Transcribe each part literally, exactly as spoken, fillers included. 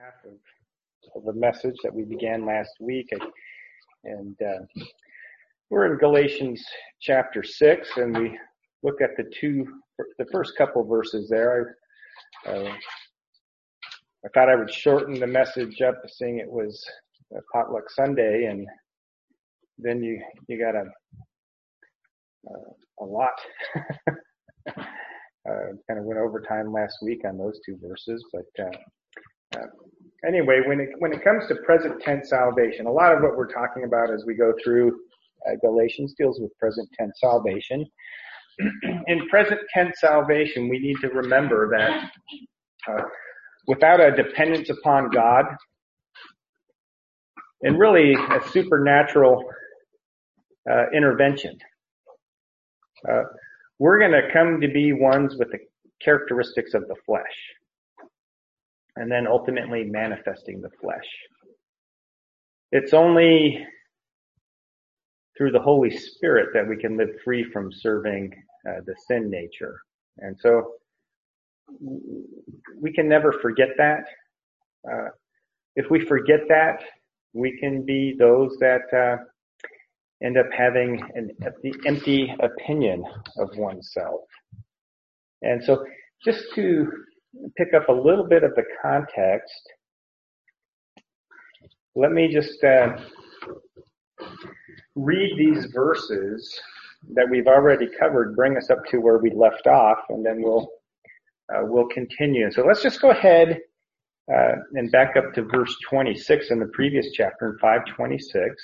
half of, of a message that we began last week. And uh, we're in Galatians chapter six, and we look at the two, the first couple verses there. I, uh, I thought I would shorten the message up, seeing it was a potluck Sunday, and then you you got a a, a lot. Uh, kind of went overtime last week on those two verses, but uh, uh, anyway, when it when it comes to present tense salvation, a lot of what we're talking about as we go through uh, Galatians deals with present tense salvation. In present tense salvation, we need to remember that uh, without a dependence upon God, and really a supernatural uh, intervention, uh, we're going to come to be ones with the characteristics of the flesh, and then ultimately manifesting the flesh. It's only through the Holy Spirit that we can live free from serving uh, the sin nature. And so we can never forget that. Uh, if we forget that, we can be those that uh, end up having an empty opinion of oneself. And so just to pick up a little bit of the context, let me just uh, read these verses that we've already covered, bring us up to where we left off, and then we'll uh, we'll continue. So let's just go ahead uh, and back up to verse twenty-six in the previous chapter, in five twenty-six.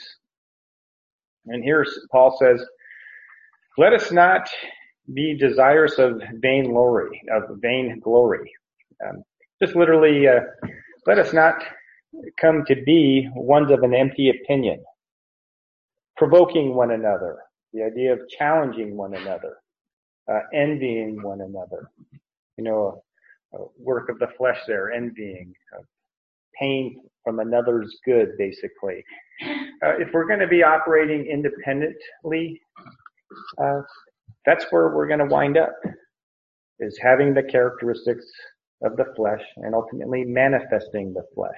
And here Paul says, "Let us not be desirous of vain glory, of vain glory." Um, just literally, uh, let us not come to be ones of an empty opinion, provoking one another, the idea of challenging one another, uh, envying one another. You know, a, a work of the flesh there, envying, uh, pain from another's good, basically. Uh, if we're going to be operating independently, uh, that's where we're going to wind up, is having the characteristics of the flesh and ultimately manifesting the flesh.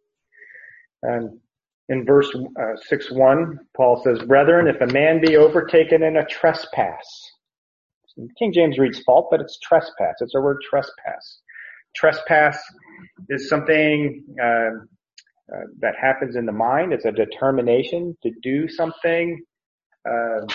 Um, in verse uh, six one, Paul says, "Brethren, if a man be overtaken in a trespass," King James reads fault, but it's trespass. It's a word trespass. Trespass is something uh, uh, that happens in the mind. It's a determination to do something uh,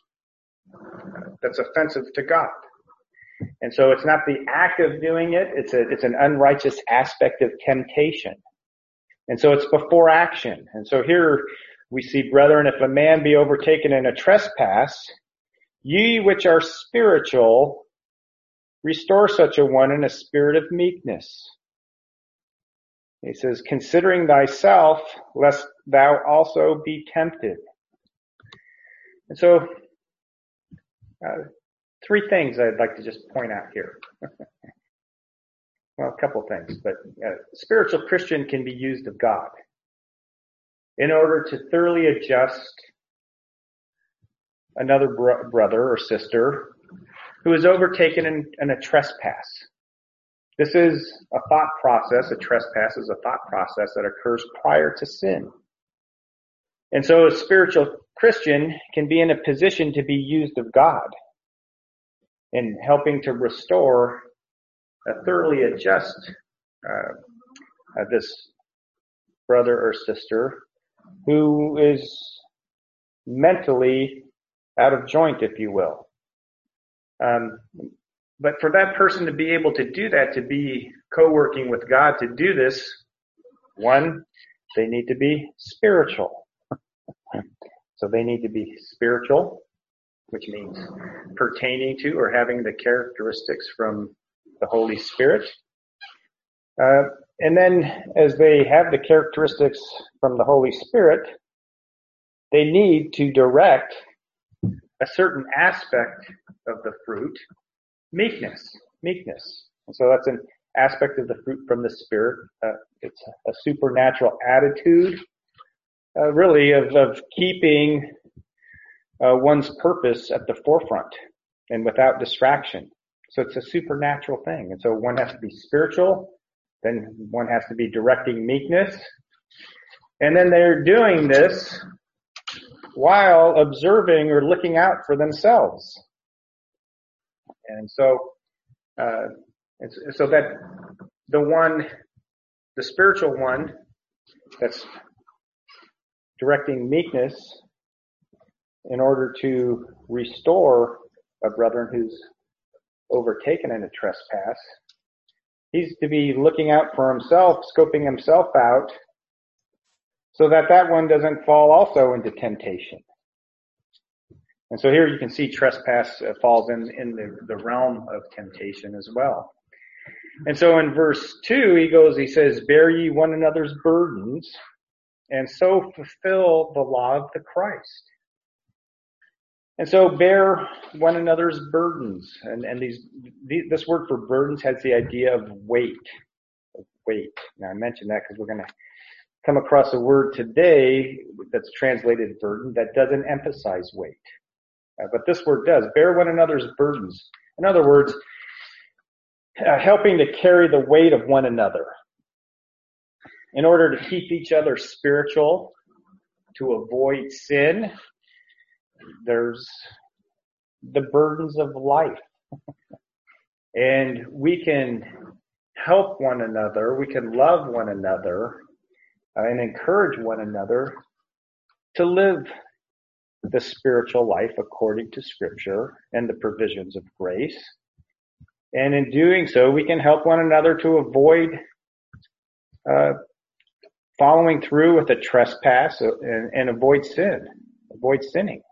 that's offensive to God. And so it's not the act of doing it. It's a, it's an unrighteous aspect of temptation. And so it's before action. And so here we see, "Brethren, if a man be overtaken in a trespass, ye which are spiritual, restore such a one in a spirit of meekness." He says, "Considering thyself, lest thou also be tempted." And so, uh, three things I'd like to just point out here. Well, a couple things, but uh, spiritual Christian can be used of God in order to thoroughly adjust another bro- brother or sister who is overtaken in, in a trespass. This is a thought process. A trespass is a thought process that occurs prior to sin. And so a spiritual Christian can be in a position to be used of God in helping to restore, uh, thoroughly adjust uh, uh, this brother or sister who is mentally out of joint, if you will. Um, but for that person to be able to do that, to be co-working with God to do this, one, they need to be spiritual. So they need to be spiritual, which means pertaining to or having the characteristics from the Holy Spirit. Uh, and then as they have the characteristics from the Holy Spirit, they need to direct a certain aspect of the fruit, meekness, meekness. And so that's an aspect of the fruit from the Spirit. Uh, it's a supernatural attitude, uh, really, of, of keeping uh, one's purpose at the forefront and without distraction. So it's a supernatural thing. And so one has to be spiritual Then one has to be directing meekness. And then they're doing this while observing or looking out for themselves. And so, uh, it's, so that the one, the spiritual one that's directing meekness in order to restore a brother who's overtaken in a trespass, he's to be looking out for himself, scoping himself out, so that that one doesn't fall also into temptation. And so here you can see trespass uh, falls in, in the, the realm of temptation as well. And so in verse two, he goes, he says, bear ye one another's burdens, and so fulfill the law of the Christ. And so bear one another's burdens. And, and these, these, this word for burdens has the idea of weight. Of weight. Now I mentioned that because we're going to come across a word today that's translated burden that doesn't emphasize weight. Uh, but this word does. Bear one another's burdens. In other words, uh, helping to carry the weight of one another in order to keep each other spiritual, to avoid sin. There's the burdens of life. And we can help one another, we can love one another, uh, and encourage one another to live the spiritual life according to Scripture and the provisions of grace. And in doing so, we can help one another to avoid uh, following through with a trespass and, and avoid sin, avoid sinning.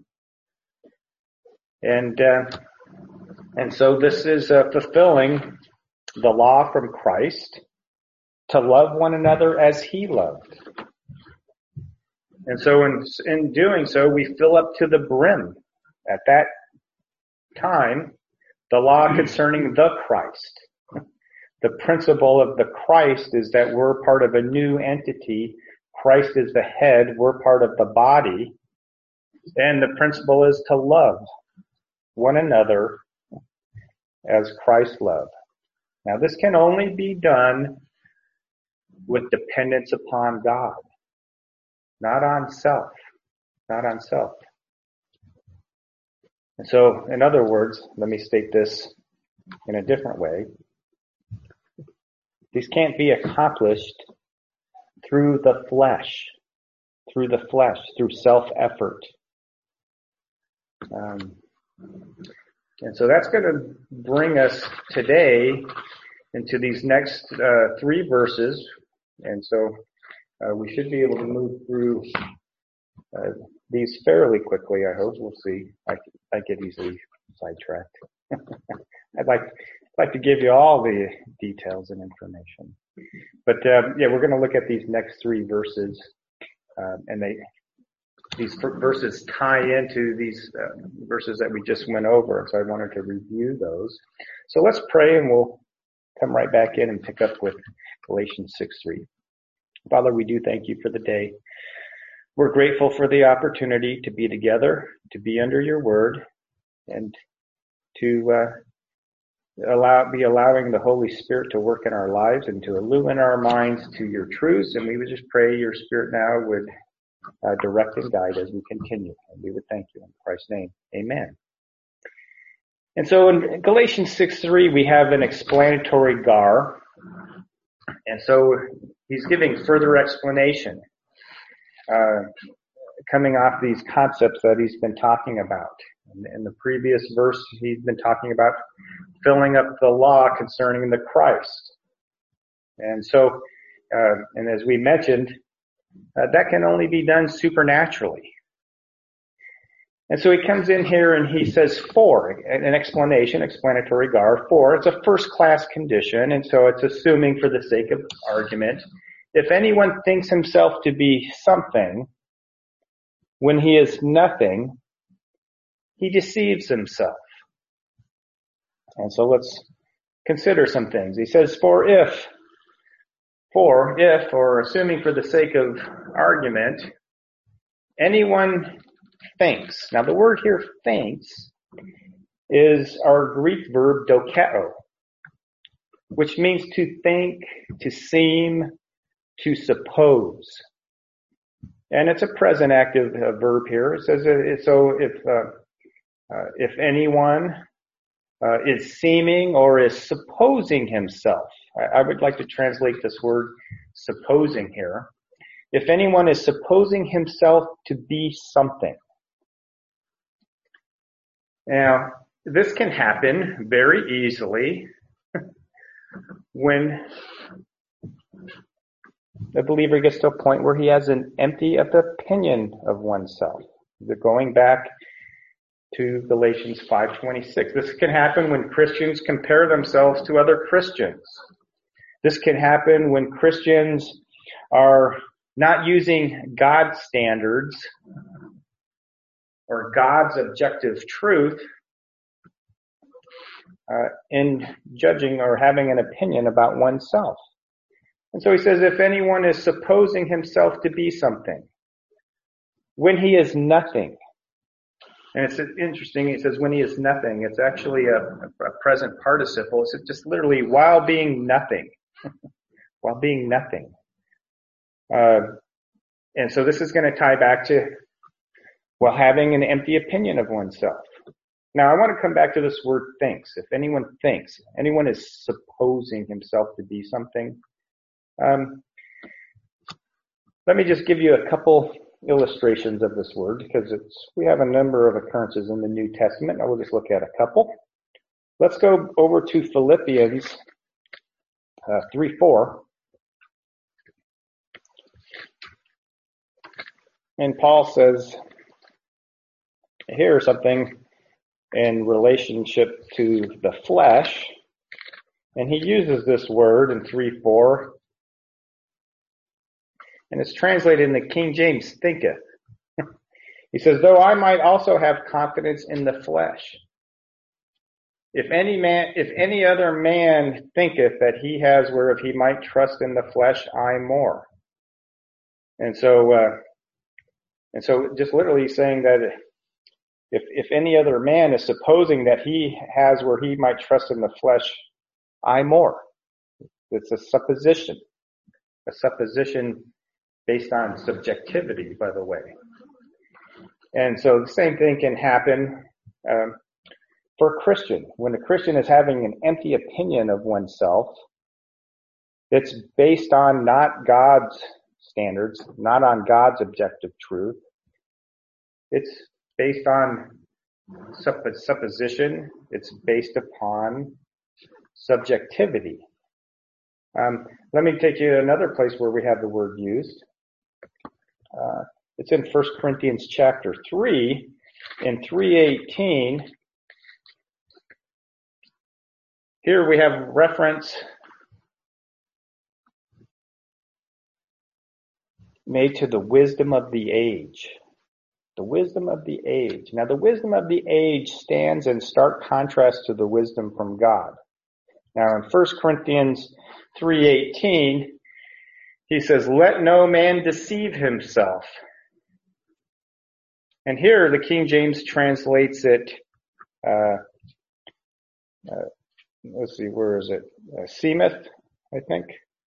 And uh, and so this is uh, fulfilling the law from Christ to love one another as He loved. And so in, in doing so, we fill up to the brim. At that time, the law concerning the Christ. The principle of the Christ is that we're part of a new entity. Christ is the head. We're part of the body. And the principle is to love one another as Christ loved. Now, this can only be done with dependence upon God. Not on self. Not on self. And so, in other words, let me state this in a different way. These can't be accomplished through the flesh. Through the flesh. Through self-effort. Um, and so that's going to bring us today into these next uh, three verses. And so Uh, we should be able to move through uh, these fairly quickly, I hope. We'll see. I, I get easily sidetracked. I'd like, like to give you all the details and information. But uh, yeah, we're going to look at these next three verses. Uh, and they these verses tie into these uh, verses that we just went over. So I wanted to review those. So let's pray and we'll come right back in and pick up with Galatians six three. Father, we do thank you for the day. We're grateful for the opportunity to be together, to be under your word, and to uh, allow be allowing the Holy Spirit to work in our lives and to illumine our minds to your truths. And we would just pray your Spirit now would uh, direct and guide as we continue. And we would thank you in Christ's name. Amen. And so in Galatians six three, we have an explanatory gar. And so he's giving further explanation, uh, coming off these concepts that he's been talking about. In, in the previous verse, he's been talking about filling up the law concerning the Christ. And so, uh, and as we mentioned, uh, that can only be done supernaturally. And so he comes in here and he says for, an explanation, explanatory gar, for, it's a first class condition, and so it's assuming for the sake of argument, if anyone thinks himself to be something, when he is nothing, he deceives himself. And so let's consider some things. He says for if, for if, or assuming for the sake of argument, anyone thinks. Now the word here, thinks, is our Greek verb dokeo. which means to think, to seem, to suppose. And it's a present active uh, verb here. It says, uh, so if, uh, uh, if anyone uh, is seeming or is supposing himself, I, I would like to translate this word supposing here. If anyone is supposing himself to be something. Now, this can happen very easily when the believer gets to a point where he has an empty opinion of oneself. Going back to Galatians five twenty-six. This can happen when Christians compare themselves to other Christians. This can happen when Christians are not using God's standards or God's objective truth uh, in judging or having an opinion about oneself. And so he says, if anyone is supposing himself to be something, when he is nothing. And it's interesting, he says when he is nothing, it's actually a, a present participle. It's just literally while being nothing. while being nothing. Uh, and so this is going to tie back to, well, having an empty opinion of oneself. Now, I want to come back to this word thinks. If anyone thinks, anyone is supposing himself to be something. Um, let me just give you a couple illustrations of this word because it's, we have a number of occurrences in the New Testament. I will just look at a couple. Let's go over to Philippians uh, three four. And Paul says, here's something in relationship to the flesh. And he uses this word in three four. And it's translated in the King James, thinketh. He says, though I might also have confidence in the flesh. If any man, if any other man thinketh that he has whereof he might trust in the flesh, I more. And so, uh, and so just literally saying that if, if any other man is supposing that he has where he might trust in the flesh, I more. It's a supposition, a supposition based on subjectivity, by the way. And so the same thing can happen um, for a Christian. When a Christian is having an empty opinion of oneself, it's based on not God's standards, not on God's objective truth. It's based on supp- supposition. It's based upon subjectivity. Um, let me take you to another place where we have the word used. Uh, it's in First Corinthians chapter three, in three eighteen. Here we have reference made to the wisdom of the age. The wisdom of the age. Now, the wisdom of the age stands in stark contrast to the wisdom from God. Now, in First Corinthians three eighteen, he says, let no man deceive himself. And here the King James translates it, uh, uh, let's see, where is it? Uh, seemeth, I think.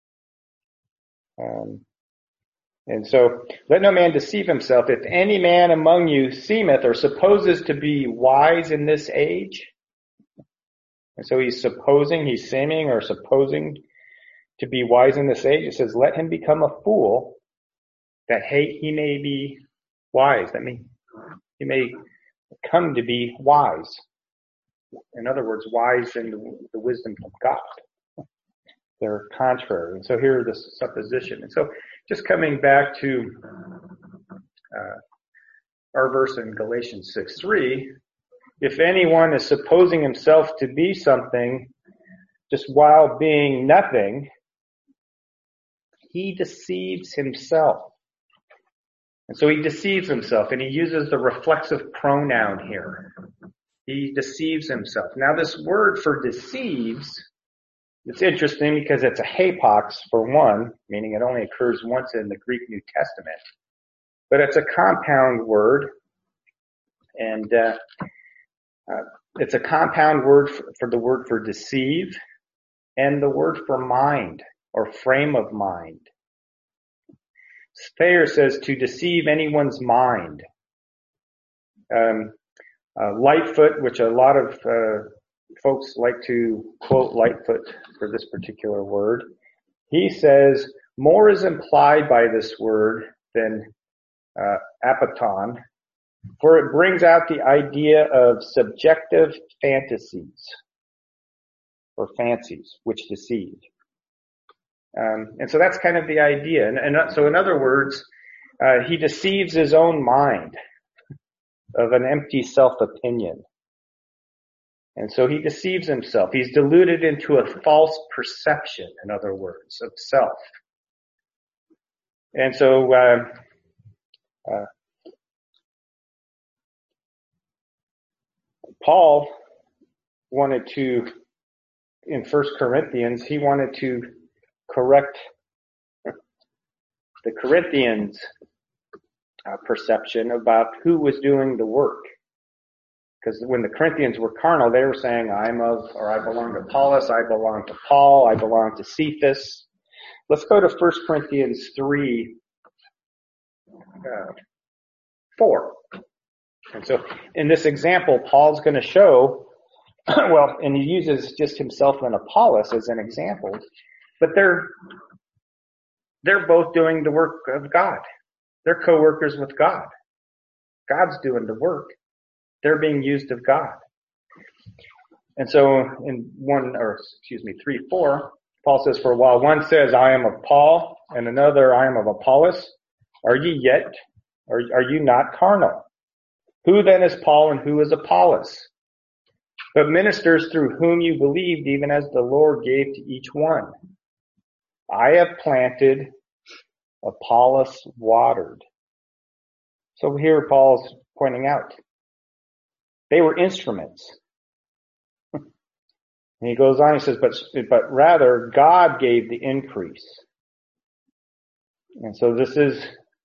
Um, and so, let no man deceive himself. If any man among you seemeth or supposes to be wise in this age, and so he's supposing, he's seeming or supposing to be wise in this age. It says, let him become a fool that he, he may be wise. That means he may come to be wise. In other words, wise in the, the wisdom of God. They're contrary. And so here is the supposition. And so just coming back to uh, our verse in Galatians six three, if anyone is supposing himself to be something just while being nothing, he deceives himself. And so he deceives himself, and he uses the reflexive pronoun here. He deceives himself. Now this word for deceives, it's interesting because it's a hapax for one, meaning it only occurs once in the Greek New Testament. But it's a compound word, and uh, uh, it's a compound word for, for the word for deceive. and the word for mind or frame of mind. Thayer says to deceive anyone's mind. Um, uh, Lightfoot, which a lot of uh, folks like to quote Lightfoot for this particular word, he says more is implied by this word than uh, apaton, for it brings out the idea of subjective fantasies or fancies which deceive. Um, and so that's kind of the idea. And, and so in other words, uh, he deceives his own mind of an empty self-opinion. And so he deceives himself. He's deluded into a false perception, in other words, of self. And so, uh, uh, Paul wanted to, in First Corinthians, he wanted to correct the Corinthians' uh, perception about who was doing the work. Because when the Corinthians were carnal, they were saying, I'm of, or I belong to Apollos, I belong to Paul, I belong to Cephas. Let's go to First Corinthians three, uh, four. And so in this example, Paul's going to show, well, and he uses just himself and Apollos as an example, but they're, they're both doing the work of God. They're co-workers with God. God's doing the work. They're being used of God. And so in one, or excuse me, three, four, Paul says, for while one says, I am of Paul, and another, I am of Apollos, are ye yet, or are you not carnal? Who then is Paul and who is Apollos? But ministers through whom you believed, even as the Lord gave to each one. I have planted, Apollos watered. So here Paul's pointing out, they were instruments. And he goes on, he says, but, but rather God gave the increase. And so this is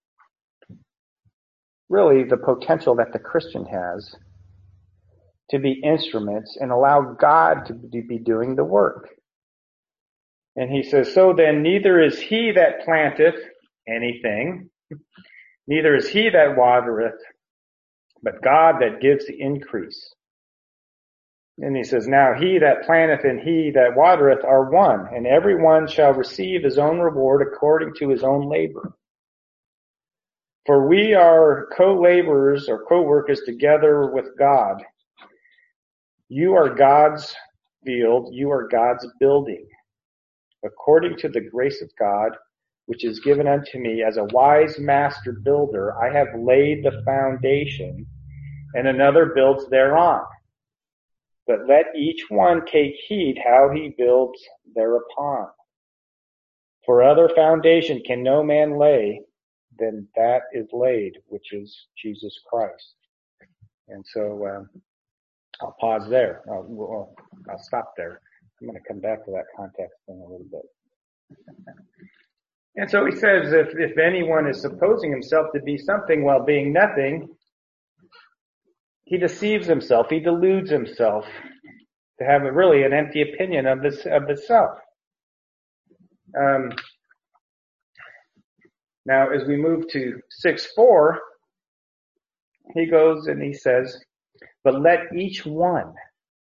really the potential that the Christian has to be instruments and allow God to be doing the work. And he says, so then neither is he that planteth anything, neither is he that watereth, but God that gives the increase. And he says, now he that planteth and he that watereth are one, and every one shall receive his own reward according to his own labor. For we are co-laborers or co-workers together with God. You are God's field, you are God's building. According to the grace of God, which is given unto me as a wise master builder, I have laid the foundation, and another builds thereon. But let each one take heed how he builds thereupon. For other foundation can no man lay than that is laid, which is Jesus Christ. And so um, I'll pause there. I'll, well, I'll stop there. I'm going to come back to that context in a little bit. And so he says, if, if anyone is supposing himself to be something while being nothing, he deceives himself, he deludes himself to have a, really an empty opinion of this of the self. Um, now, as we move to six four, he goes and he says, but let each one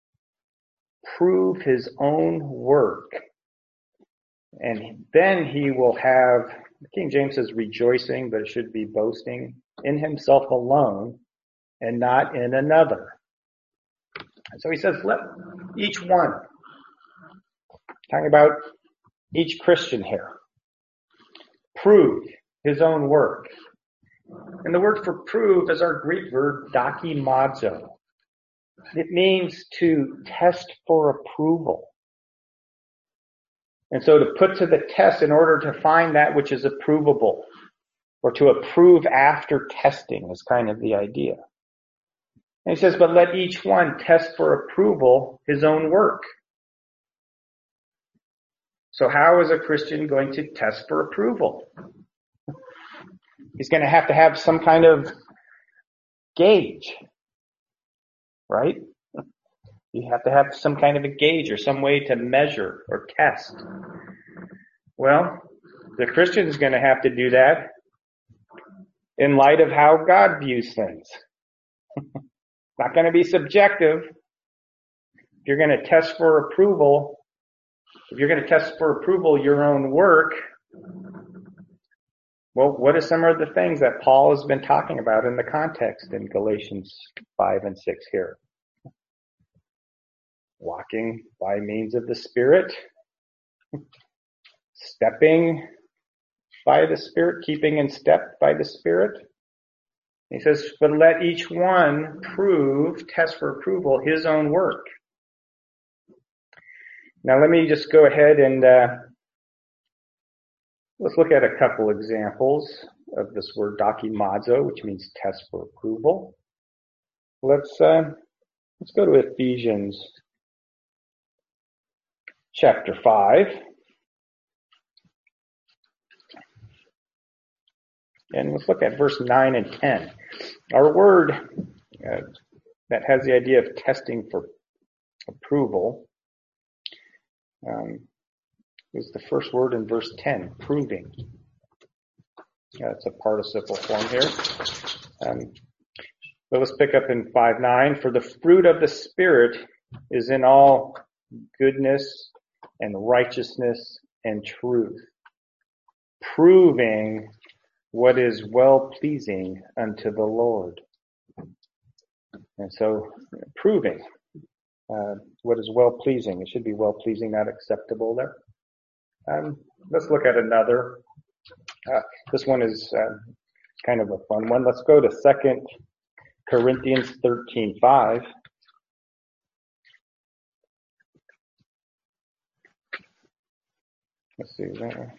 prove his own work, and then he will have, King James says rejoicing, but it should be boasting in himself alone and not in another. And so he says, let each one, talking about each Christian here, prove his own work. And the word for prove is our Greek verb dokimazo. It means to test for approval. And so to put to the test in order to find that which is approvable, or to approve after testing is kind of the idea. And he says, but let each one test for approval his own work. So how is a Christian going to test for approval? He's going to have to have some kind of gauge, right? You have to have some kind of a gauge or some way to measure or test. Well, the Christian is going to have to do that in light of how God views things. Not going to be subjective. If you're going to test for approval, if you're going to test for approval your own work, well, what are some of the things that Paul has been talking about in the context in Galatians five and six here? Walking by means of the Spirit, stepping by the Spirit, keeping in step by the Spirit. He says, but let each one prove, test for approval, his own work. Now let me just go ahead and uh, let's look at a couple examples of this word dokimazo, which means test for approval. Let's uh, let's go to Ephesians chapter five. And let's look at verse nine and ten. Our word uh, that has the idea of testing for approval um, is the first word in verse ten, proving. Yeah, it's a participle form here. Um, but let's pick up in five nine. For the fruit of the Spirit is in all goodness and righteousness and truth, proving what is well-pleasing unto the Lord. And so, proving uh, what is well-pleasing. It should be well-pleasing, not acceptable there. Um, let's look at another. Uh, this one is uh, kind of a fun one. Let's go to Second Corinthians thirteen five. Let's see there.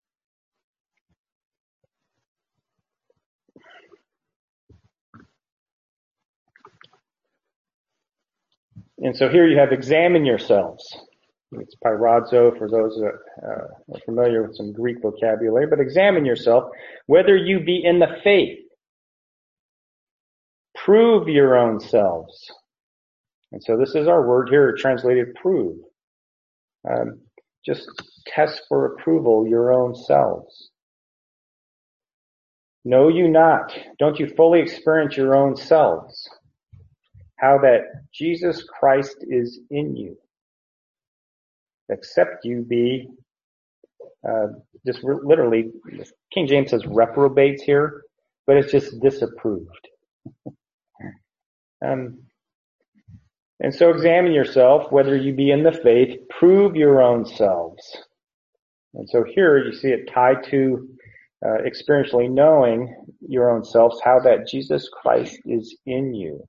And so here you have examine yourselves. It's pyrazo for those that uh, are familiar with some Greek vocabulary, but examine yourself whether you be in the faith. Prove your own selves. And so this is our word here translated prove. Um, just test for approval your own selves. Know you not, don't you fully experience your own selves, how that Jesus Christ is in you, except you be, uh, just re- literally, King James says reprobates here, but it's just disapproved. um, and so examine yourself, whether you be in the faith, prove your own selves. And so here you see it tied to uh, experientially knowing your own selves, how that Jesus Christ is in you.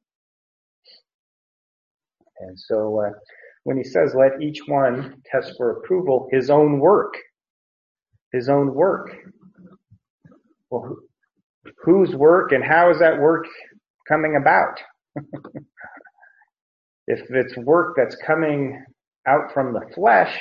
And so uh, when he says, let each one test for approval his own work, his own work. Well, whose work and how is that work coming about? If it's work that's coming out from the flesh,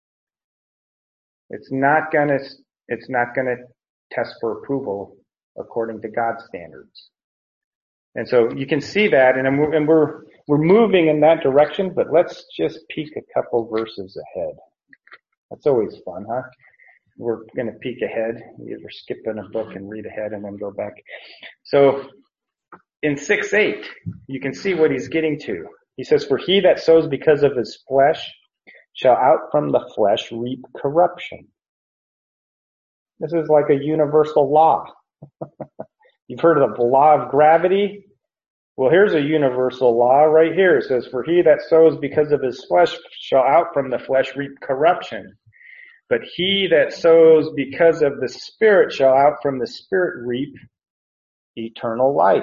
it's not gonna, it's not gonna test for approval according to God's standards. And so you can see that, and we're, and we're, we're moving in that direction, but let's just peek a couple verses ahead. That's always fun, huh? We're going to peek ahead. You ever skip in a book and read ahead and then go back. So in six eight, you can see what he's getting to. He says, for he that sows because of his flesh shall out from the flesh reap corruption. This is like a universal law. You've heard of the law of gravity? Well, here's a universal law right here. It says, for he that sows because of his flesh shall out from the flesh reap corruption. But he that sows because of the Spirit shall out from the Spirit reap eternal life.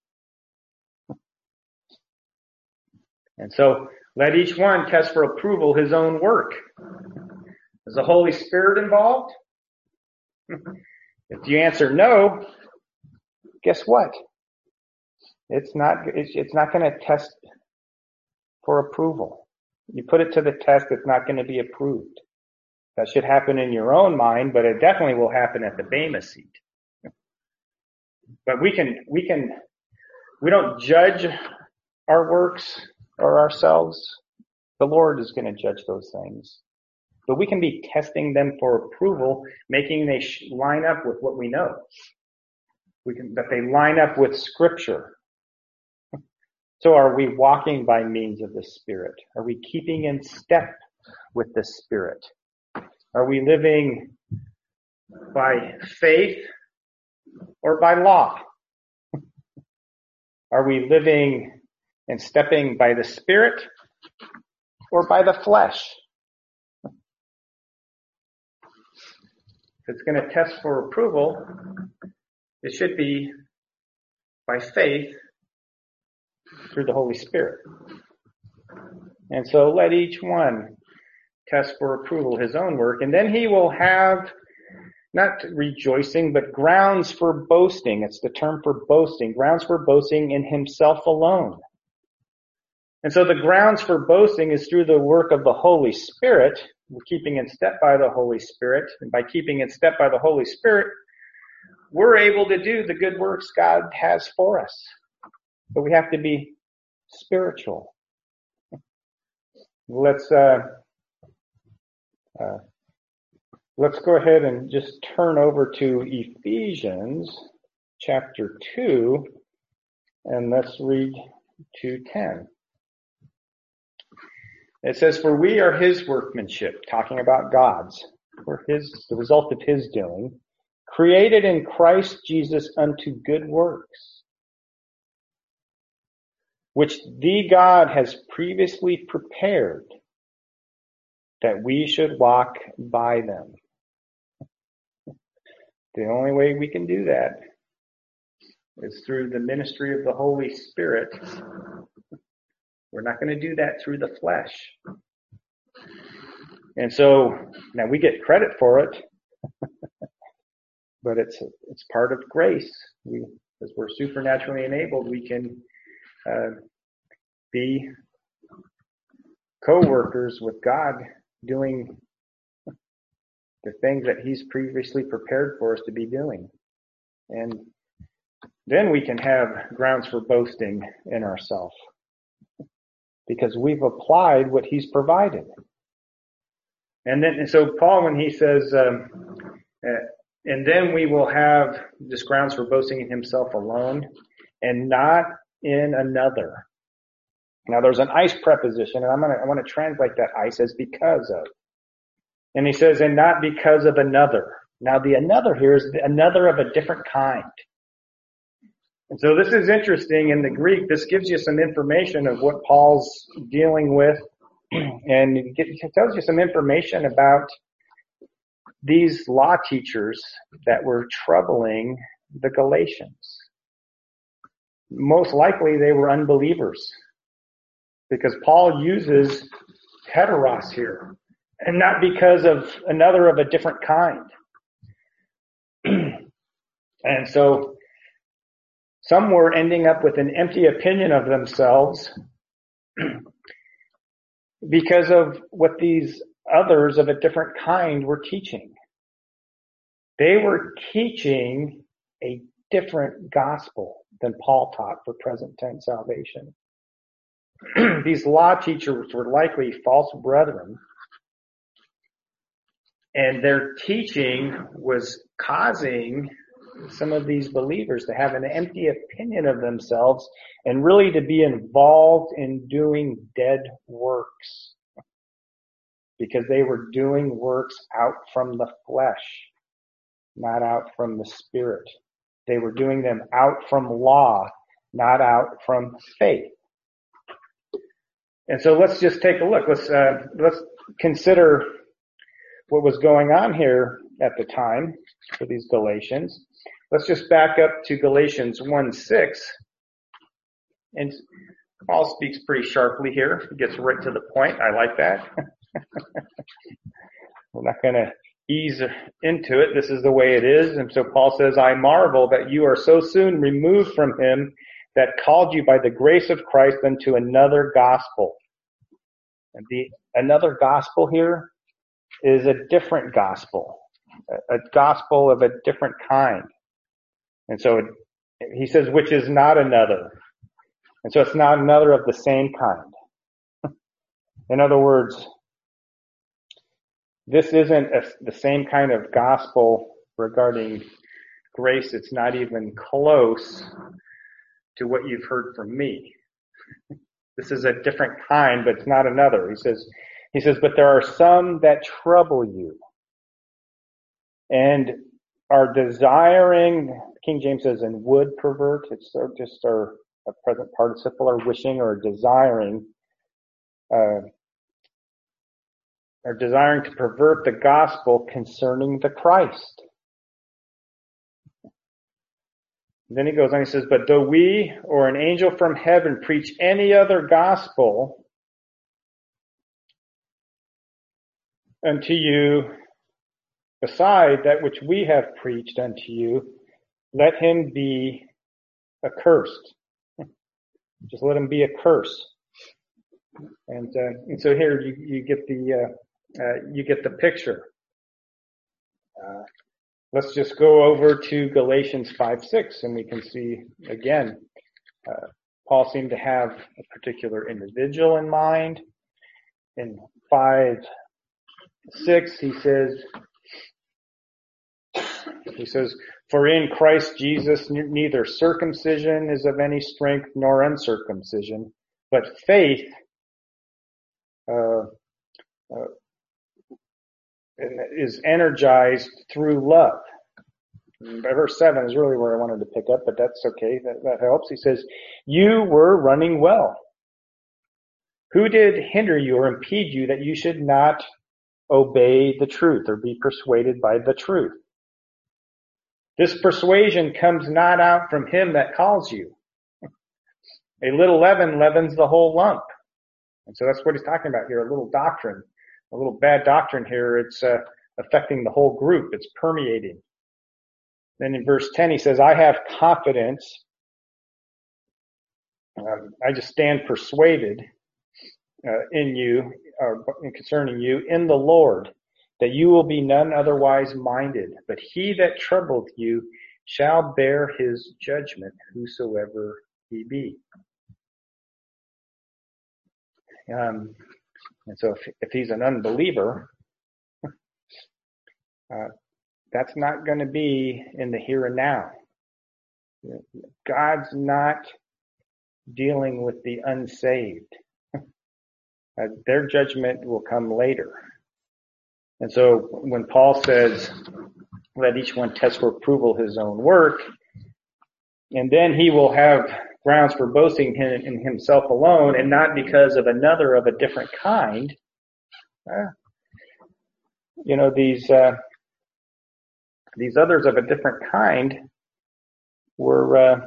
And so let each one test for approval his own work. Is the Holy Spirit involved? If you answer no, guess what? It's not, it's, it's not going to test for approval. You put it to the test, it's not going to be approved. That should happen in your own mind, but it definitely will happen at the Bema seat. But we can, we can, we don't judge our works or ourselves, the Lord is going to judge those things. But we can be testing them for approval, making they line up with what we know. We can, that they line up with Scripture. So are we walking by means of the Spirit? Are we keeping in step with the Spirit? Are we living by faith or by law? Are we living and stepping by the Spirit or by the flesh? If it's going to test for approval, it should be by faith through the Holy Spirit. And so let each one test for approval his own work, and then he will have not rejoicing, but grounds for boasting. It's the term for boasting. Grounds for boasting in himself alone. And so the grounds for boasting is through the work of the Holy Spirit. We're keeping in step by the Holy Spirit. And by keeping in step by the Holy Spirit, we're able to do the good works God has for us. But we have to be spiritual. Let's, uh, uh, let's go ahead and just turn over to Ephesians chapter two, and let's read two ten. It says, "For we are his workmanship," talking about God's, "for his, the result of his doing, created in Christ Jesus unto good works, which the God has previously prepared that we should walk by them." The only way we can do that is through the ministry of the Holy Spirit. We're not going to do that through the flesh. And so, now we get credit for it, but it's it's part of grace. We, as we're supernaturally enabled, we can uh, be co-workers with God, doing the things that he's previously prepared for us to be doing. And then we can have grounds for boasting in ourselves, because we've applied what he's provided. And then, and so Paul, when he says, um, uh, and then we will have this grounds for boasting in himself alone and not in another. Now there's an ice preposition, and I'm gonna, I want to translate that ice as because of. And he says, and not because of another. Now the another here is another of a different kind. And so this is interesting in the Greek. This gives you some information of what Paul's dealing with, and it tells you some information about these law teachers that were troubling the Galatians. Most likely they were unbelievers, because Paul uses heteros here, and not because of another of a different kind. And so some were ending up with an empty opinion of themselves because of what these others of a different kind were teaching. They were teaching a different gospel than Paul taught for present tense salvation. These law teachers were likely false brethren, and their teaching was causing some of these believers to have an empty opinion of themselves and really to be involved in doing dead works, because they were doing works out from the flesh, not out from the Spirit. They were doing them out from law, not out from faith. And so let's just take a look. Let's uh, let's consider what was going on here at the time for these Galatians. Let's just back up to Galatians one six. And Paul speaks pretty sharply here. He gets right to the point. I like that. We're not going to ease into it. This is the way it is. And so Paul says, "I marvel that you are so soon removed from him that called you by the grace of Christ unto another gospel." And the another gospel here is a different gospel, a, a gospel of a different kind. And so it, he says, which is not another. And so it's not another of the same kind. In other words, this isn't a, the same kind of gospel regarding grace. It's not even close to what you've heard from me. This is a different kind, but it's not another. He says, he says, but there are some that trouble you and are desiring, King James says, and would pervert. It's just our a present participle, or wishing or desiring, uh, are desiring to pervert the gospel concerning the Christ. And then he goes on, he says, but though we or an angel from heaven preach any other gospel unto you beside that which we have preached unto you, let him be accursed. Just let him be a curse. And, uh, and so here you, you get the, uh, uh, you get the picture. Uh, let's just go over to Galatians five six and we can see again, uh, Paul seemed to have a particular individual in mind. In five six, he says, he says, for in Christ Jesus neither circumcision is of any strength nor uncircumcision, but faith uh, uh, is energized through love. And verse seven is really where I wanted to pick up, but that's okay. That, that helps. He says, you were running well. Who did hinder you or impede you that you should not obey the truth or be persuaded by the truth? This persuasion comes not out from him that calls you. A little leaven leavens the whole lump. And so that's what he's talking about here, a little doctrine, a little bad doctrine here. It's uh, affecting the whole group. It's permeating. Then in verse ten, he says, I have confidence. Um, I just stand persuaded uh, in you, or concerning you, in the Lord, that you will be none otherwise minded, but he that troubleth you shall bear his judgment, whosoever he be. Um, and so if, if he's an unbeliever, uh, that's not going to be in the here and now. God's not dealing with the unsaved. Uh, their judgment will come later. And so when Paul says, let each one test for approval his own work, and then he will have grounds for boasting in himself alone and not because of another of a different kind. Uh, you know, these, uh, these others of a different kind were, uh,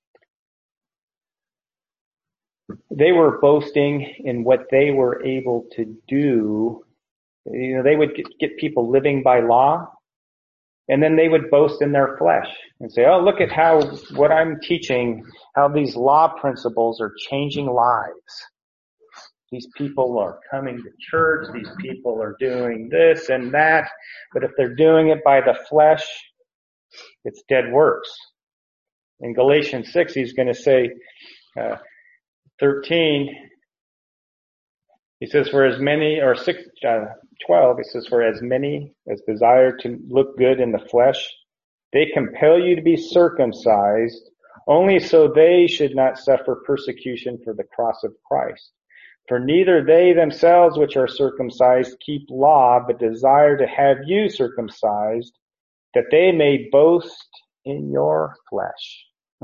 they were boasting in what they were able to do. You know, they would get, get people living by law, and then they would boast in their flesh and say, oh, look at how what I'm teaching, how these law principles are changing lives. These people are coming to church. These people are doing this and that. But if they're doing it by the flesh, it's dead works. In Galatians six, he's going to say, uh, thirteen, he says, for as many, or six, uh, twelve, he says, for as many as desire to look good in the flesh, they compel you to be circumcised, only so they should not suffer persecution for the cross of Christ. For neither they themselves which are circumcised keep law, but desire to have you circumcised, that they may boast in your flesh.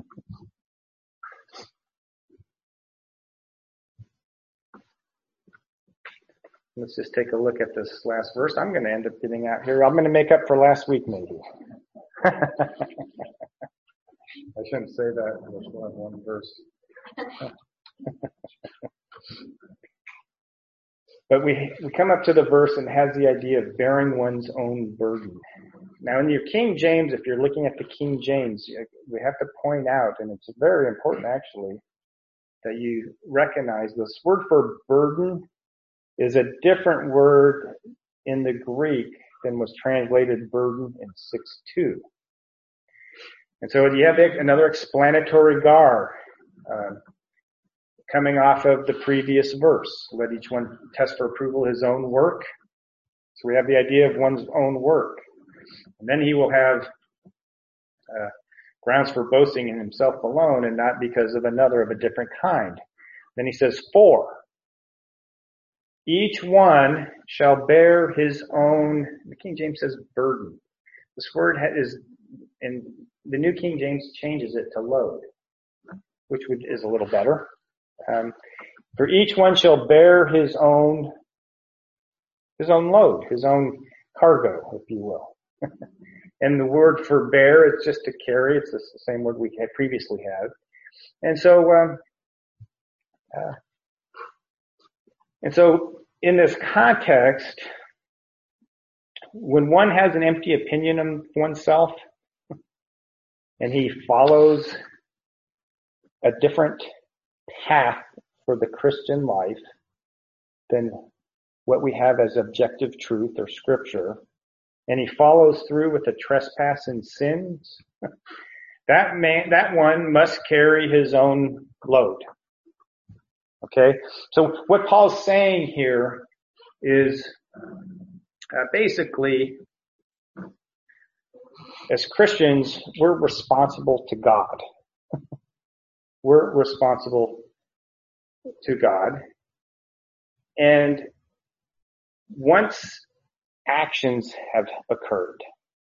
Let's just take a look at this last verse. I'm going to end up getting out here. I'm going to make up for last week, maybe. I shouldn't say that. I just have one verse. But we, we come up to the verse and it has the idea of bearing one's own burden. Now, in your King James, if you're looking at the King James, we have to point out, and it's very important actually, that you recognize this word for burden is a different word in the Greek than was translated burden in six two. And so you have another explanatory gar. Uh, coming off of the previous verse. Let each one test for approval his own work. So we have the idea of one's own work. And then he will have uh, grounds for boasting in himself alone and not because of another of a different kind. Then he says, for each one shall bear his own, the King James says burden. This word is, and the New King James changes it to load, which would, is a little better. Um, for each one shall bear his own, his own load, his own cargo, if you will. And the word for bear, it's just to carry. It's the same word we had previously had. And so, um, uh, and so in this context, when one has an empty opinion of oneself and he follows a different path for the Christian life than what we have as objective truth or scripture, and he follows through with the trespass and sins, that man, that one must carry his own load. Okay? So what Paul's saying here is uh, basically, as Christians, we're responsible to God. We're responsible to God. And once actions have occurred,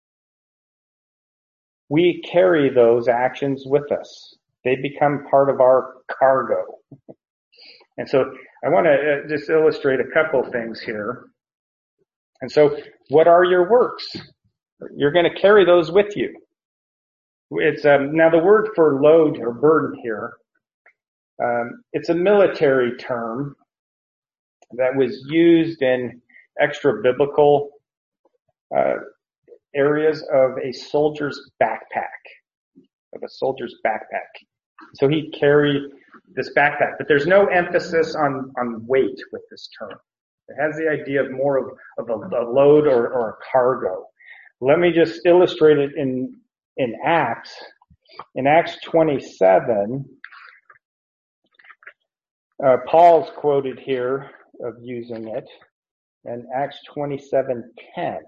we carry those actions with us. They become part of our cargo. And so I want to just illustrate a couple things here. And so what are your works? You're going to carry those with you. It's um, now the word for load or burden here, um, it's a military term that was used in extra biblical uh, areas of a soldier's backpack, of a soldier's backpack. So he carried this backpack, but there's no emphasis on, on weight with this term. It has the idea of more of, of a, a load or, or a cargo. Let me just illustrate it in, in Acts. In Acts twenty-seven, uh, Paul's quoted here of using it. In Acts twenty-seven ten.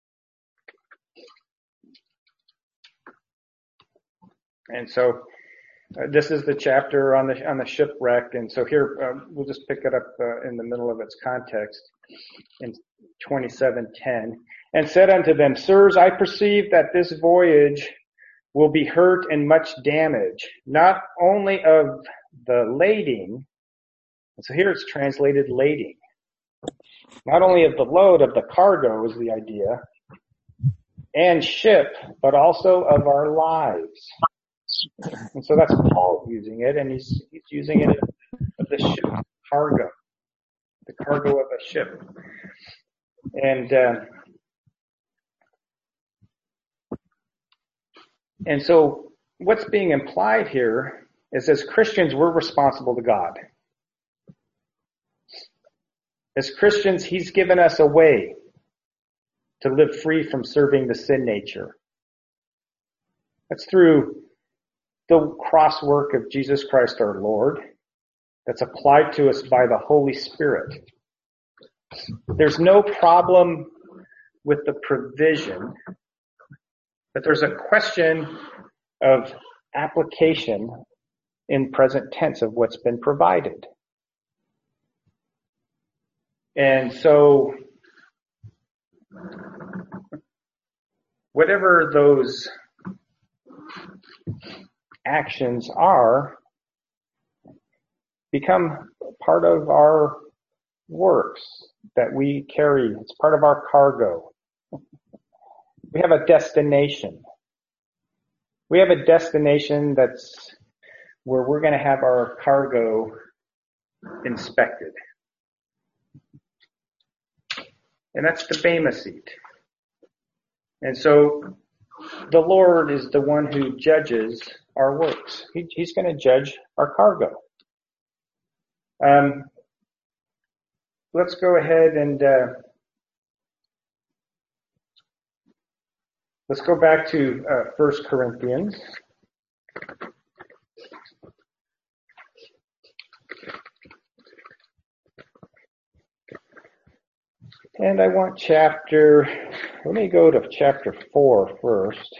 And so uh, this is the chapter on the on the shipwreck. And so here uh, we'll just pick it up uh, in the middle of its context in twenty-seven ten. And said unto them, Sirs, I perceive that this voyage will be hurt and much damage, not only of the lading. And so here it's translated lading. Not only of the load, of the cargo is the idea, and ship, but also of our lives. And so that's Paul using it, and he's, he's using it of the ship cargo, the cargo of a ship. And, uh, and so what's being implied here is as Christians, we're responsible to God. As Christians, he's given us a way to live free from serving the sin nature. That's through the cross work of Jesus Christ our Lord that's applied to us by the Holy Spirit. There's no problem with the provision, but there's a question of application in present tense of what's been provided. And so, whatever those actions are, become part of our works that we carry. It's part of our cargo. We have a destination. We have a destination that's where we're going to have our cargo inspected. And that's the Bema seat. And so the Lord is the one who judges our works. He, he's going to judge our cargo. Um, let's go ahead and uh, let's go back to uh, First Corinthians. And I want chapter, let me go to chapter four first.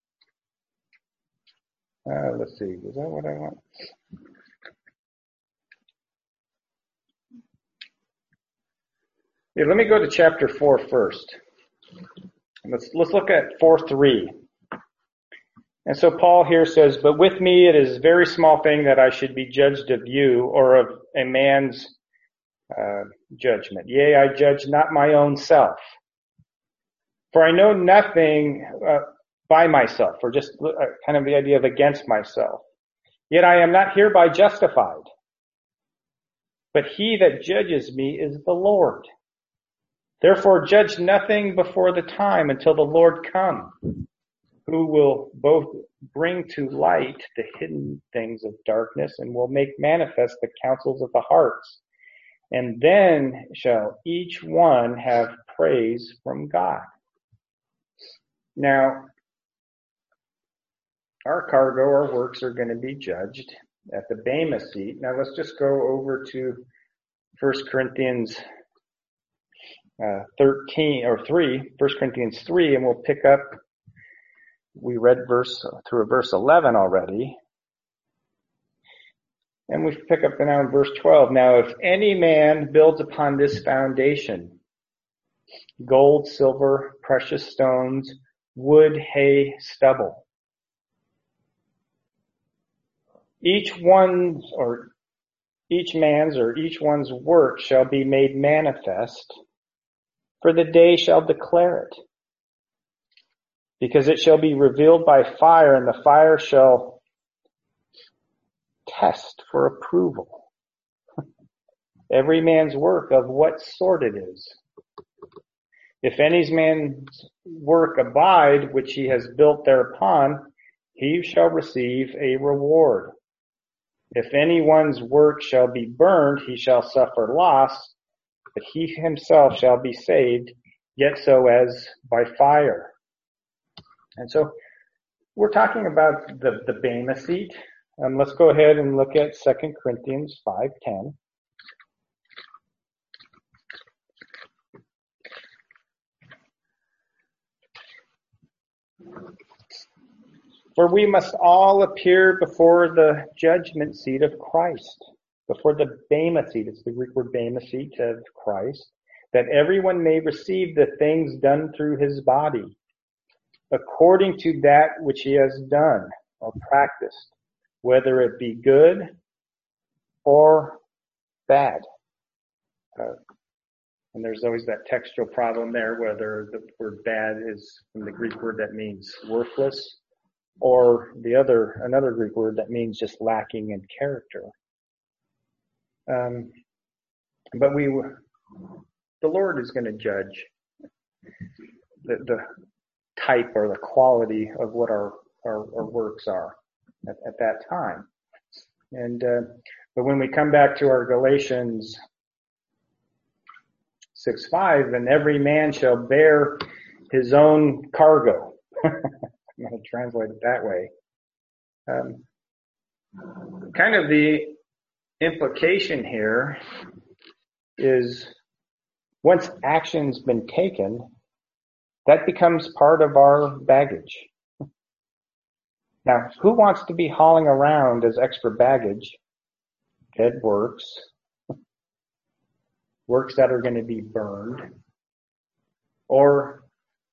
Uh, let's see, is that what I want? Yeah, let me go to chapter four first. Let's, let's look at four three. And so Paul here says, but with me it is a very small thing that I should be judged of you or of a man's uh, judgment. Yea, I judge not my own self. For I know nothing uh, by myself, or just uh, kind of the idea of against myself. Yet I am not hereby justified. But he that judges me is the Lord. Therefore judge nothing before the time until the Lord come, who will both bring to light the hidden things of darkness and will make manifest the counsels of the hearts. And then shall each one have praise from God. Now, our cargo, our works are going to be judged at the Bema seat. Now let's just go over to First Corinthians uh, thirteen or three, First Corinthians three, and we'll pick up. We read verse through verse eleven already. And we pick up now in verse twelve. Now, if any man builds upon this foundation, gold, silver, precious stones, wood, hay, stubble, each one's or each man's or each one's work shall be made manifest, for the day shall declare it. Because it shall be revealed by fire, and the fire shall test for approval every man's work of what sort it is. If any man's work abide, which he has built thereupon, he shall receive a reward. If anyone's work shall be burned, he shall suffer loss, but he himself shall be saved, yet so as by fire. And so we're talking about the, the Bema seat. Um, let's go ahead and look at Second Corinthians five ten. For we must all appear before the judgment seat of Christ, before the Bema seat. It's the Greek word Bema seat of Christ, that everyone may receive the things done through his body, according to that which he has done or practiced, whether it be good or bad. Uh, and there's always that textual problem there, whether the word bad is from the Greek word that means worthless, or the other, another Greek word that means just lacking in character. Um, but we, the Lord is going to judge the, the type or the quality of what our, our, our works are at, at that time. And, uh, but when we come back to our Galatians six five, then every man shall bear his own cargo. I'm going to translate it that way. Um, kind of the implication here is once action's been taken, that becomes part of our baggage. Now, who wants to be hauling around as extra baggage dead works, works that are going to be burned, or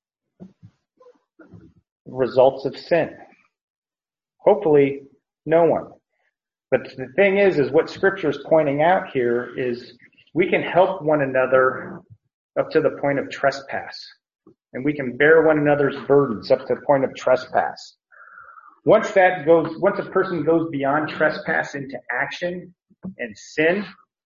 results of sin? Hopefully, no one. But the thing is, is what Scripture is pointing out here is we can help one another up to the point of trespass. And we can bear one another's burdens up to the point of trespass. Once that goes, once a person goes beyond trespass into action and sin,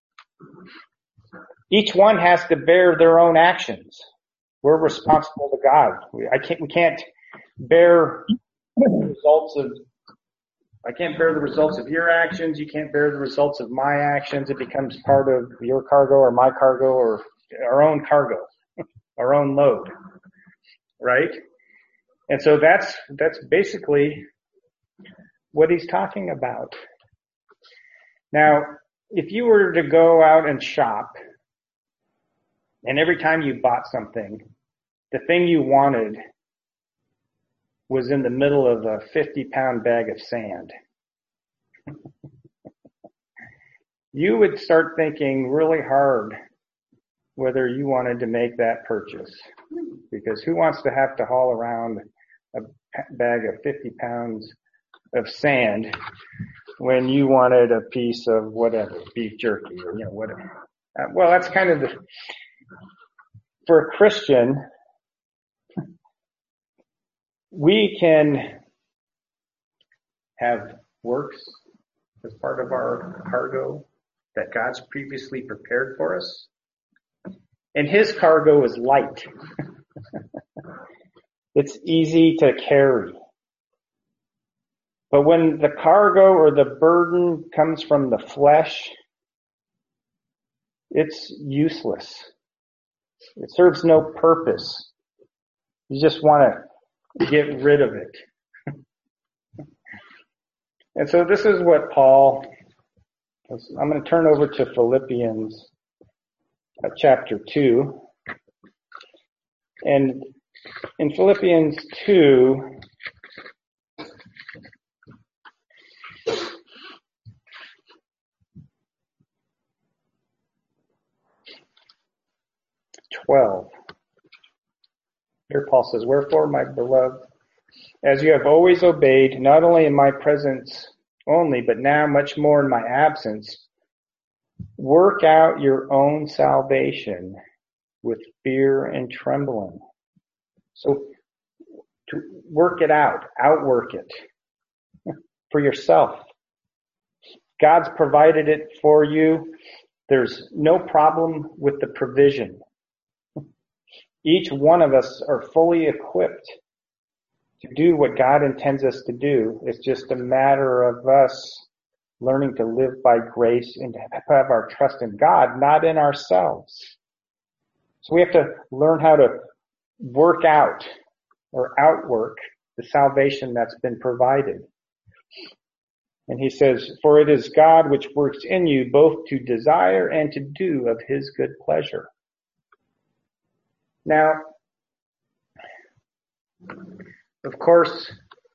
each one has to bear their own actions. We're responsible to God. We, I can't, we can't bear the results of, I can't bear the results of your actions. You can't bear the results of my actions. It becomes part of your cargo or my cargo or our own cargo, our own load. Right? And so that's, that's basically what he's talking about. Now, if you were to go out and shop And every time you bought something, the thing you wanted was in the middle of a fifty pound bag of sand, you would start thinking really hard whether you wanted to make that purchase. Because who wants to have to haul around a bag of fifty pounds of sand when you wanted a piece of whatever, beef jerky or, you know, whatever. Uh, well, that's kind of the, for a Christian, we can have works as part of our cargo that God's previously prepared for us. And his cargo is light. It's easy to carry. But when the cargo or the burden comes from the flesh, it's useless. It serves no purpose. You just want to get rid of it. And so this is what Paul, I'm going to turn over to Philippians uh, chapter two. And in Philippians two, twelve. Here Paul says, "Wherefore, my beloved, as you have always obeyed, not only in my presence only, but now much more in my absence, work out your own salvation with fear and trembling." So to work it out, outwork it for yourself. God's provided it for you. There's no problem with the provision. Each one of us are fully equipped to do what God intends us to do. It's just a matter of us learning to live by grace and to have our trust in God, not in ourselves. So we have to learn how to work out or outwork the salvation that's been provided. And he says, "For it is God which works in you both to desire and to do of his good pleasure." Now, of course,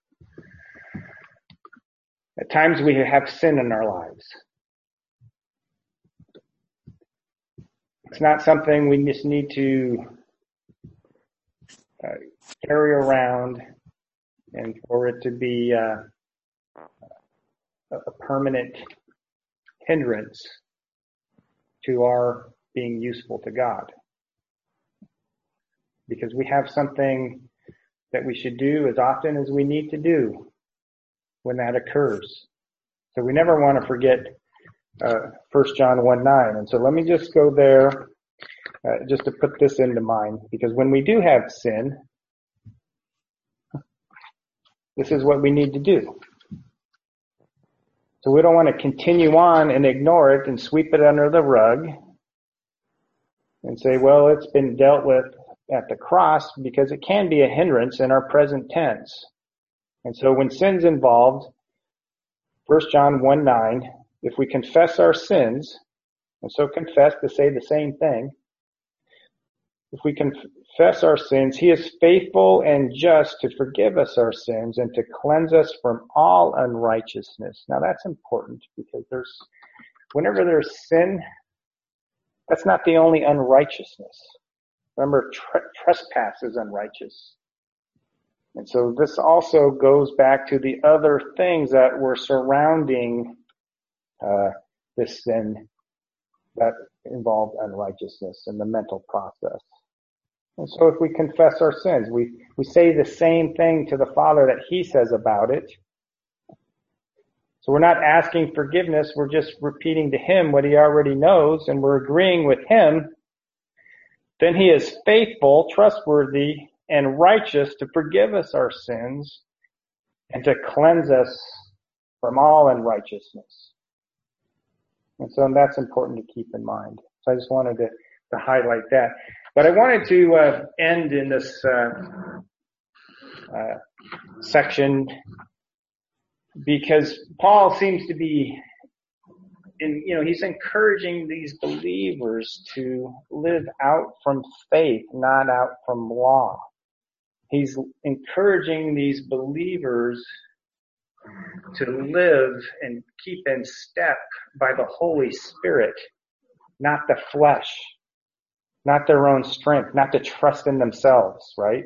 at times we have sin in our lives. It's not something we just need to uh, carry around and for it to be uh, a permanent hindrance to our being useful to God. Because we have something that we should do as often as we need to do when that occurs. So we never want to forget uh, First John one nine. And so let me just go there uh, just to put this into mind. Because when we do have sin, this is what we need to do. So we don't want to continue on and ignore it and sweep it under the rug and say, well, it's been dealt with at the cross, because it can be a hindrance in our present tense. And so when sin's involved, First John one nine, if we confess our sins, and so confess to say the same thing, if we confess our sins, he is faithful and just to forgive us our sins and to cleanse us from all unrighteousness. Now that's important, because there's, whenever there's sin, that's not the only unrighteousness. Remember, tre- trespass is unrighteous. And so this also goes back to the other things that were surrounding uh, this sin that involved unrighteousness and the mental process. And so if we confess our sins, we, we say the same thing to the Father that he says about it. So we're not asking forgiveness, we're just repeating to him what he already knows, and we're agreeing with him. Then he is faithful, trustworthy, and righteous to forgive us our sins and to cleanse us from all unrighteousness. And so that's important to keep in mind. So I just wanted to, to highlight that. But I wanted to uh, end in this uh, uh, section because Paul seems to be and, you know, he's encouraging these believers to live out from faith, not out from law. He's encouraging these believers to live and keep in step by the Holy Spirit, not the flesh, not their own strength, not to trust in themselves, right?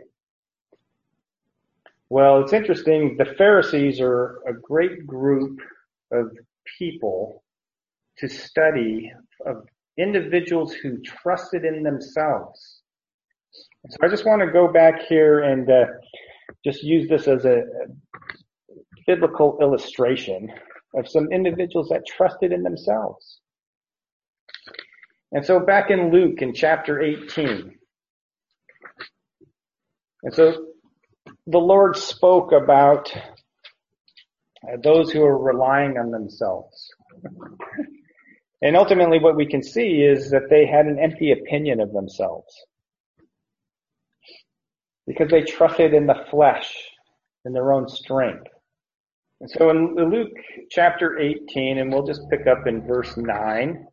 Well, it's interesting. The Pharisees are a great group of people to study, of individuals who trusted in themselves. So I just want to go back here and uh, just use this as a biblical illustration of some individuals that trusted in themselves. And so back in Luke in chapter eighteen, and so the Lord spoke about uh, those who are relying on themselves. And ultimately what we can see is that they had an empty opinion of themselves because they trusted in the flesh, in their own strength. And so in Luke chapter eighteen, and we'll just pick up in verse nine.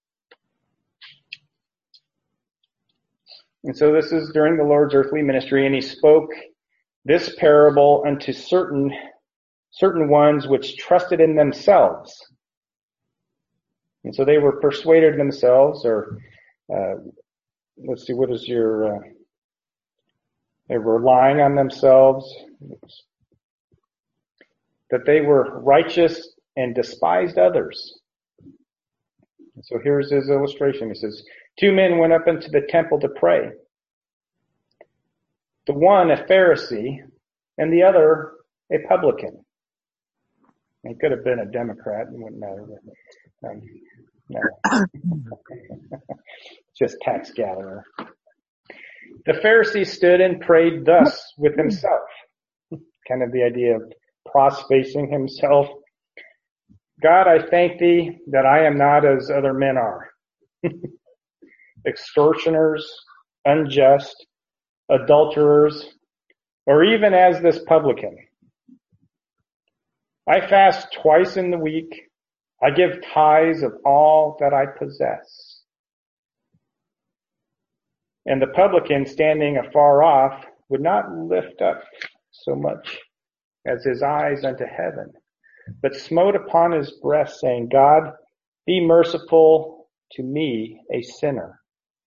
And so this is during the Lord's earthly ministry, and he spoke this parable unto certain, certain ones which trusted in themselves. And so they were persuaded themselves, or, uh, let's see, what is your, uh, they were relying on themselves, that they were righteous and despised others. And so here's his illustration. He says, two men went up into the temple to pray. The one a Pharisee and the other a publican. He could have been a Democrat, it wouldn't matter. But, um, no. Just tax gatherer. The Pharisee stood and prayed thus with himself. Kind of the idea of prostrating himself. God, I thank thee that I am not as other men are. Extortioners, unjust, adulterers, or even as this publican. I fast twice in the week. I give tithes of all that I possess. And the publican, standing afar off, would not lift up so much as his eyes unto heaven, but smote upon his breast, saying, God, be merciful to me, a sinner.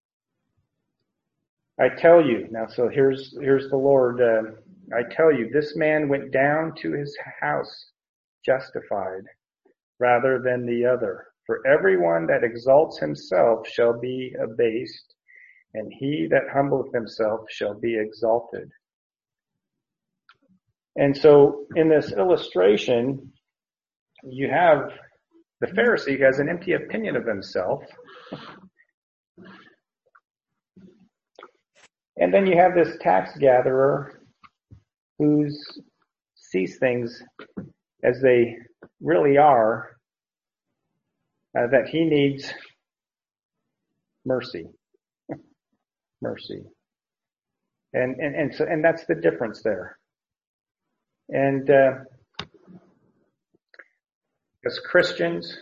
I tell you, now so here's, here's the Lord, uh, I tell you, this man went down to his house justified rather than the other. For everyone that exalts himself shall be abased, and he that humbleth himself shall be exalted. And so in this illustration, you have the Pharisee who has an empty opinion of himself. And then you have this tax gatherer who sees things as they really are, uh, that he needs mercy. Mercy. And, and, and so, and that's the difference there. And, uh, as Christians,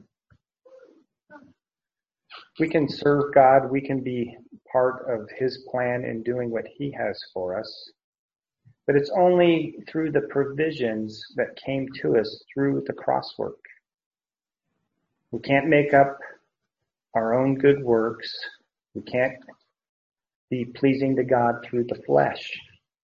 we can serve God. We can be part of his plan in doing what he has for us. But it's only through the provisions that came to us through the cross work. We can't make up our own good works. We can't be pleasing to God through the flesh.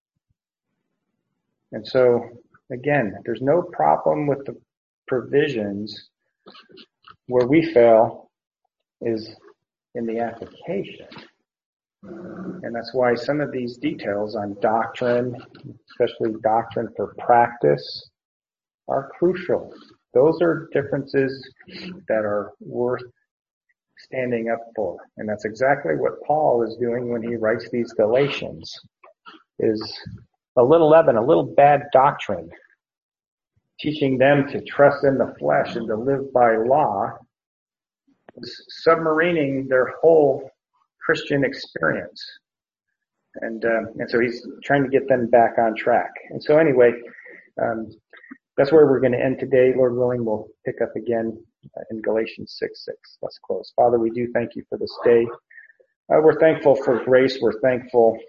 And so, again, there's no problem with the provisions. Where we fail is in the application. And that's why some of these details on doctrine, especially doctrine for practice, are crucial. Those are differences that are worth standing up for. And that's exactly what Paul is doing when he writes these Galatians, is a little leaven, a little bad doctrine, teaching them to trust in the flesh and to live by law, submarining their whole Christian experience. And um, and so he's trying to get them back on track. And so anyway, um, that's where we're going to end today. Lord willing, we'll pick up again uh, in Galatians six six. Let's close. Father, we do thank you for this day. Uh, we're thankful for grace. We're thankful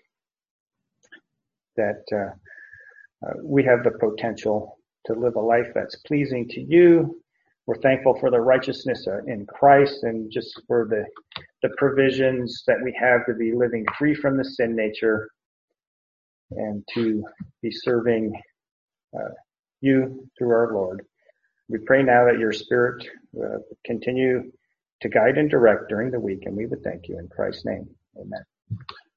that uh, uh, we have the potential to live a life that's pleasing to you. We're thankful for the righteousness uh, in Christ and just for the the provisions that we have to be living free from the sin nature and to be serving uh, you through our Lord. We pray now that your Spirit uh, continue to guide and direct during the week, and we would thank you in Christ's name. Amen.